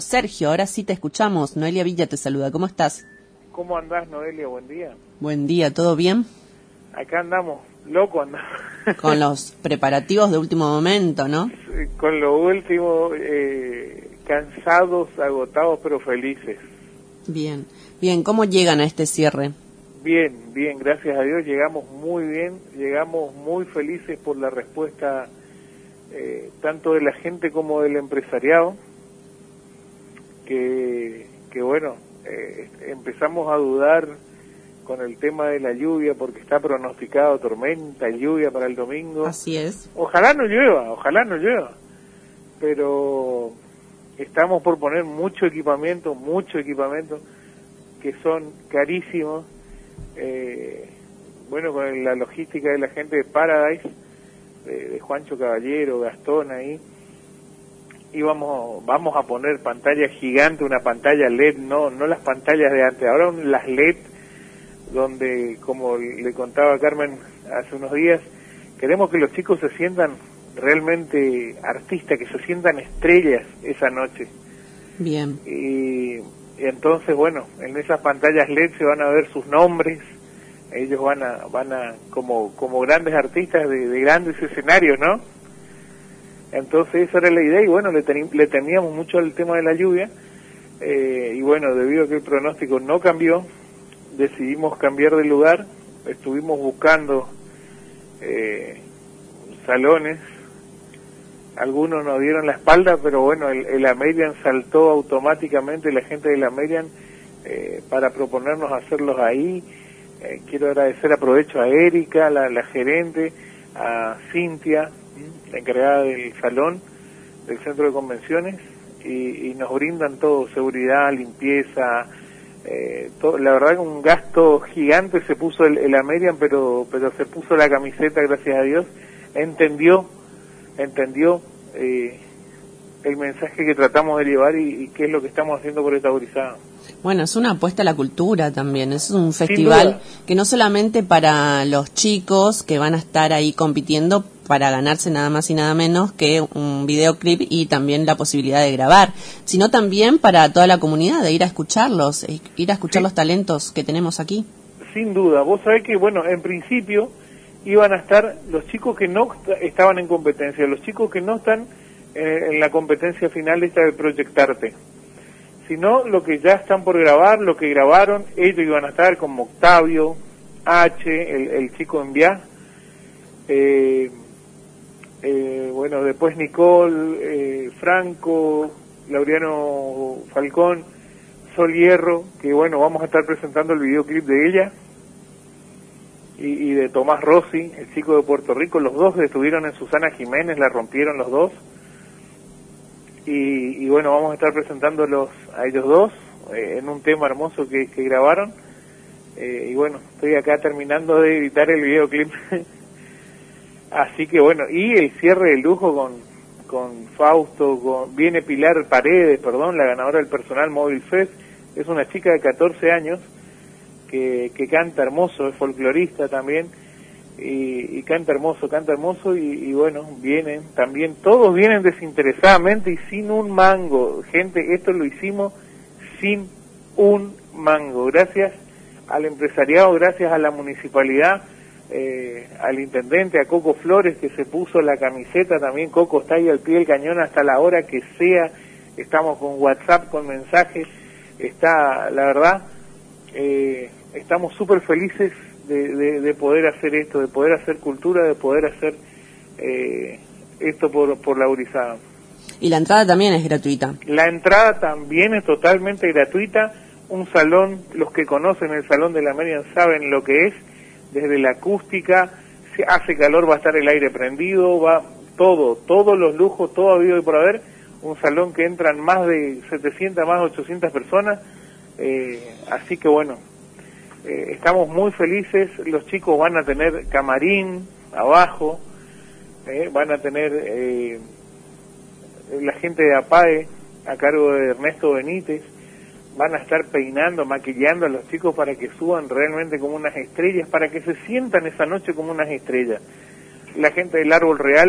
Sergio, ahora sí te escuchamos. Noelia Villa te saluda. ¿Cómo estás? ¿Cómo andás, Noelia? Buen día. Buen día, ¿todo bien? Acá andamos, loco andamos. Con los preparativos de último momento, ¿no? Con lo último, cansados, agotados, pero felices. Bien, bien. ¿Cómo llegan a este cierre? Bien, bien, gracias a Dios, llegamos muy bien, llegamos muy felices por la respuesta tanto de la gente como del empresariado, que bueno, empezamos a dudar con el tema de la lluvia porque está pronosticado tormenta y lluvia para el domingo. Así es. Ojalá no llueva, pero estamos por poner mucho equipamiento que son carísimos. Bueno, con la logística de la gente de Paradise, de Juancho Caballero, Gastón ahí, y vamos a poner pantalla gigante, una pantalla LED, no las pantallas de antes, ahora las LED, donde, como le contaba a Carmen hace unos días, queremos que los chicos se sientan realmente artistas, que se sientan estrellas esa noche. Bien. Y entonces, bueno, en esas pantallas LED se van a ver sus nombres, ellos van a como grandes artistas de grandes escenarios, ¿no? Entonces esa era la idea y bueno, le temíamos mucho el tema de la lluvia y bueno, debido a que el pronóstico no cambió, decidimos cambiar de lugar, estuvimos buscando salones, algunos nos dieron la espalda, pero bueno, el Amerian saltó automáticamente, la gente del Amerian, para proponernos hacerlos ahí. Quiero agradecer, aprovecho a Erika, la gerente, a Cintia, la encargada del salón, del centro de convenciones, y nos brindan todo, seguridad, limpieza, todo. La verdad que un gasto gigante se puso el Amerian, pero se puso la camiseta, gracias a Dios, entendió el mensaje que tratamos de llevar y qué es lo que estamos haciendo por esta gurizada. Bueno, es una apuesta a la cultura también, es un festival que no solamente para los chicos que van a estar ahí compitiendo para ganarse nada más y nada menos que un videoclip y también la posibilidad de grabar, sino también para toda la comunidad, de ir a escucharlos, los talentos que tenemos aquí. Sin duda, vos sabés que, bueno, en principio iban a estar los chicos que no estaban en competencia, los chicos que no están en la competencia final esta de Proyectarte, sino lo que ya están por grabar, lo que grabaron, ellos iban a estar como Octavio, H, el chico en Via, bueno, después Nicole, Franco, Laureano Falcón, Sol Hierro, que bueno, vamos a estar presentando el videoclip de ella, y de Tomás Rossi, el chico de Puerto Rico. Los dos estuvieron en Susana Jiménez, la rompieron los dos. Y bueno, vamos a estar presentándolos a ellos dos en un tema hermoso que grabaron. Y bueno, estoy acá terminando de editar el videoclip. Así que bueno, y el cierre de lujo con Fausto, viene Pilar Paredes, la ganadora del Personal Móvil Fest. Es una chica de 14 años que canta hermoso, es folclorista también. Y canta hermoso y bueno, vienen también, todos vienen desinteresadamente y sin un mango, gente, esto lo hicimos sin un mango, gracias al empresariado, gracias a la municipalidad, al intendente, a Coco Flores, que se puso la camiseta también. Coco está ahí al pie del cañón hasta la hora que sea, estamos con WhatsApp, con mensajes, está, la verdad, estamos súper felices de poder hacer esto, de poder hacer cultura, de poder hacer esto por la gurizada. Y la entrada también es gratuita. La entrada también es totalmente gratuita. Un salón, los que conocen el Salón de la Amerian saben lo que es, desde la acústica, si hace calor va a estar el aire prendido, va todos los lujos, todo habido y por haber. Un salón que entran más de 700, más de 800 personas, así que bueno, estamos muy felices. Los chicos van a tener camarín abajo, van a tener la gente de APAE a cargo de Ernesto Benítez, van a estar peinando, maquillando a los chicos para que suban realmente como unas estrellas, para que se sientan esa noche como unas estrellas. La gente del Árbol Real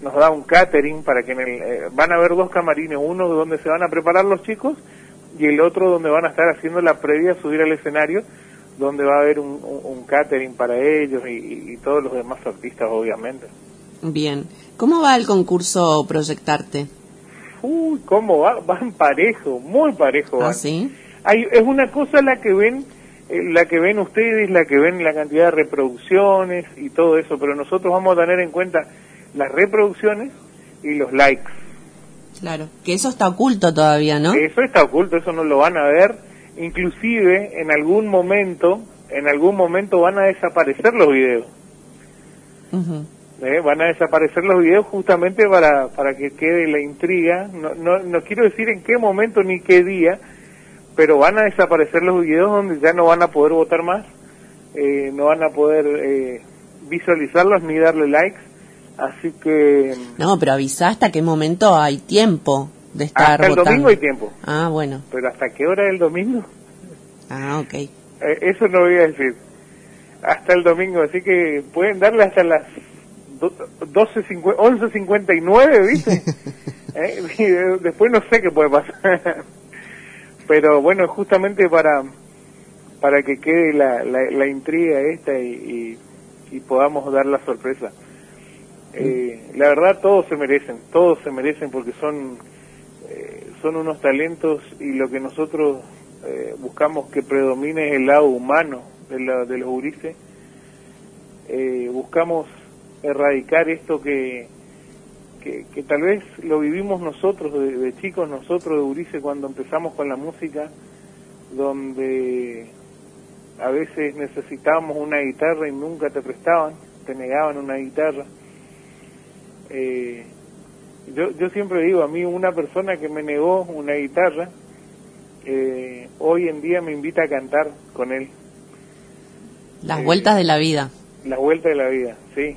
nos da un catering para que van a haber 2 camarines, uno donde se van a preparar los chicos y el otro donde van a estar haciendo la previa a subir al escenario, donde va a haber un catering para ellos y todos los demás artistas, obviamente. Bien. ¿Cómo va el concurso Proyectarte? Uy, ¿cómo va? Van parejo, muy parejo. ¿Ah, van. sí? Es una cosa la que ven ustedes, la que ven la cantidad de reproducciones y todo eso, pero nosotros vamos a tener en cuenta las reproducciones y los likes. Claro, que eso está oculto todavía, ¿no? Eso está oculto, eso no lo van a ver. Inclusive, en algún momento van a desaparecer los videos. Uh-huh. Van a desaparecer los videos justamente para que quede la intriga. No quiero decir en qué momento ni qué día, pero van a desaparecer los videos donde ya no van a poder votar más, no van a poder visualizarlos ni darle likes. Así que... No, pero avisá hasta qué momento hay tiempo de estar hasta votando. El domingo hay tiempo. Ah, bueno. ¿Pero hasta qué hora el domingo? Ah, ok. Eso no voy a decir. Hasta el domingo, así que pueden darle hasta las 11:59, ¿viste? Y después no sé qué puede pasar. Pero bueno, justamente para que quede la intriga esta y podamos dar la sorpresa. La verdad todos se merecen porque son unos talentos y lo que nosotros buscamos que predomine es el lado humano de los gurises. Buscamos erradicar esto que tal vez lo vivimos nosotros de chicos, nosotros de gurises cuando empezamos con la música, donde a veces necesitábamos una guitarra y nunca te prestaban, te negaban una guitarra. Yo siempre digo, a mí una persona que me negó una guitarra, hoy en día me invita a cantar con él. Las vueltas de la vida. Las vueltas de la vida, sí.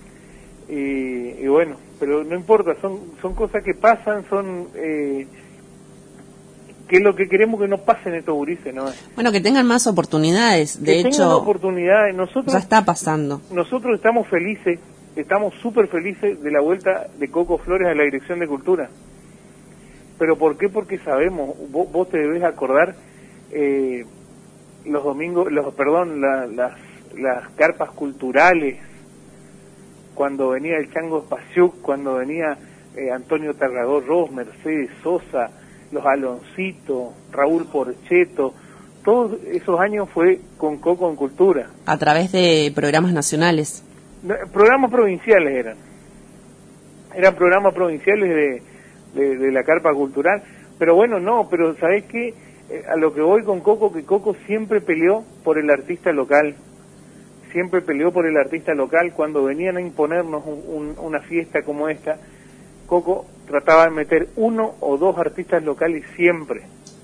Y bueno, pero no importa, son cosas que pasan, que es lo que queremos que no pasen estos gurises, ¿no? Bueno, que tengan más oportunidades, de hecho, tengan oportunidades. Nosotros ya está pasando. Nosotros estamos felices, estamos súper felices de la vuelta de Coco Flores a la Dirección de Cultura. ¿Pero por qué? Porque sabemos, vos te debes acordar, los domingos, las carpas culturales, cuando venía el Chango Espaciuc, cuando venía Antonio Tarragó, Mercedes Sosa, los Aloncitos, Raúl Porcheto, todos esos años fue con Coco en Cultura. A través de programas nacionales. Programas provinciales eran programas provinciales de la carpa cultural, pero bueno, pero ¿sabés qué? A lo que voy con Coco, que Coco siempre peleó por el artista local. Siempre peleó por el artista local. Cuando venían a imponernos una fiesta como esta, Coco trataba de meter 1 o 2 artistas locales siempre.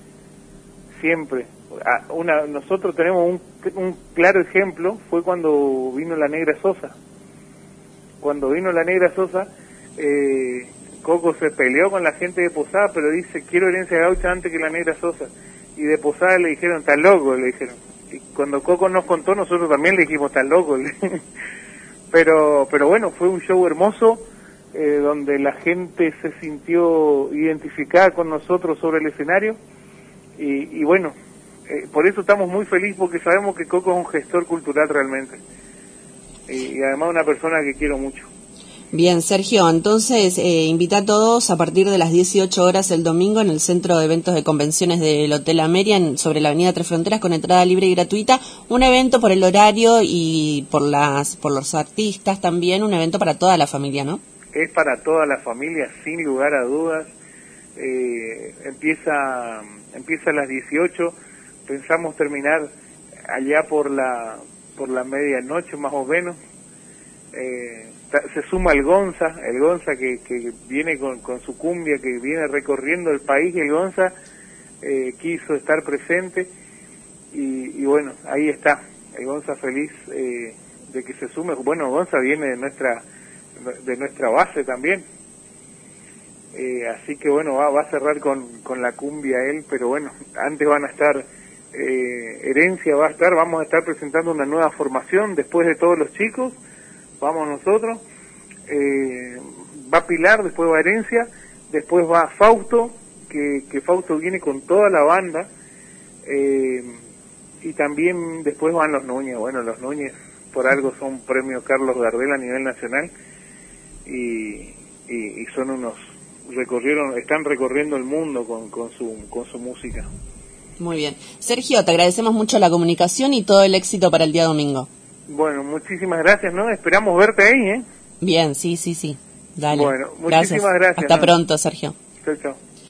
Nosotros tenemos un claro ejemplo, fue cuando vino la Negra Sosa. Cuando vino la Negra Sosa, Coco se peleó con la gente de Posada, pero dice, quiero Herencia Gaucha antes que la Negra Sosa. Y de Posada le dijeron, está loco, le dijeron. Y cuando Coco nos contó, nosotros también le dijimos, está loco. pero bueno, fue un show hermoso, donde la gente se sintió identificada con nosotros sobre el escenario. Y bueno, por eso estamos muy felices, porque sabemos que Coco es un gestor cultural realmente. Y además una persona que quiero mucho. Bien, Sergio, entonces invita a todos a partir de las 18 horas el domingo en el Centro de Eventos de Convenciones del Hotel Ameria, sobre la Avenida Tres Fronteras, con entrada libre y gratuita. Un evento por el horario y por los artistas también, un evento para toda la familia, ¿no? Es para toda la familia, sin lugar a dudas. Empieza a las 18, pensamos terminar allá por la medianoche más o menos. Se suma el Gonza que viene con su cumbia, que viene recorriendo el país. El Gonza quiso estar presente y bueno, ahí está, el Gonza feliz de que se sume. Bueno, Gonza viene de nuestra base también, así que bueno, va a cerrar con la cumbia él, pero bueno, antes van a estar Herencia, vamos a estar presentando una nueva formación después de todos los chicos. Vamos nosotros, va Pilar, después va Herencia, después va Fausto, que Fausto viene con toda la banda, y también después van los Núñez. Bueno, los Núñez por algo son premio Carlos Gardel a nivel nacional, y son unos, están recorriendo el mundo con su música. Muy bien. Sergio, te agradecemos mucho la comunicación y todo el éxito para el día domingo. Bueno, muchísimas gracias, ¿no? Esperamos verte ahí, ¿eh? Bien, sí. Dale. Bueno, muchísimas gracias. Hasta ¿no? pronto, Sergio. Chau, chau.